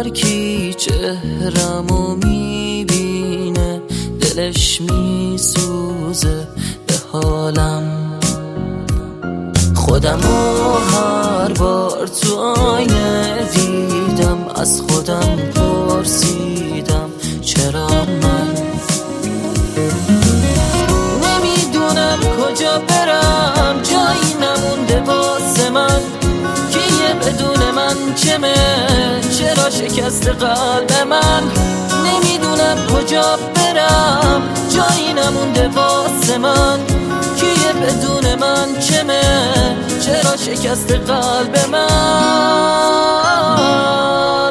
هر کی چهرمو میبینه دلش میسوزه به حالم. خودمو هر بار تو آینه دیدم، از خودم پرسیدم چرا من نمیدونم کجا برم، جایی نمونده واسه من. کیه بدون من چمه، چرا شکست قلب من. نمیدونم کجا برم، جایی نمونده واسه من. کیه بدون من چمه، چرا شکست قلب من.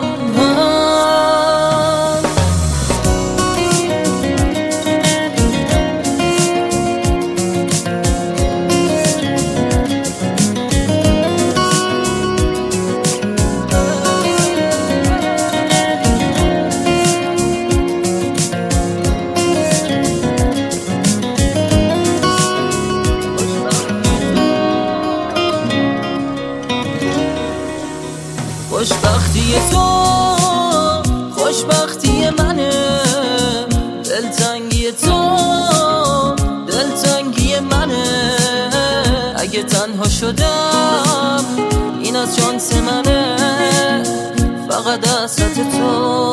خوشبختی تو خوشبختی منه، دلتنگی تو دلتنگی منه. اگه تنها شدم این از شانس منه، فقط حسرت تو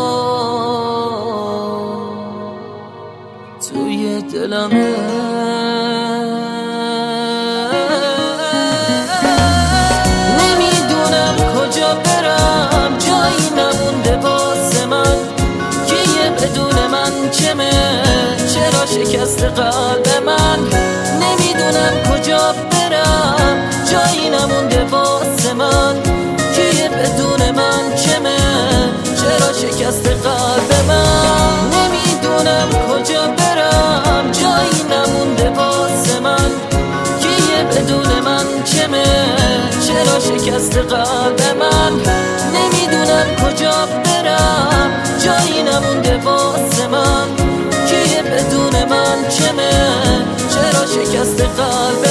توی دلمه. چرا شکست قلب من. نمیدونم کجا برم، جایی نمونده واسه من. کیه بدون من چمه، چرا شکست قلب من. نمیدونم کجا برم، جایی نمونده واسه من. کیه بدون من چمه، چرا شکست قلب من. نمیدونم کجا برم، جایی نمونده واسه من. کیه بدون من چمه، چرا شکست قلب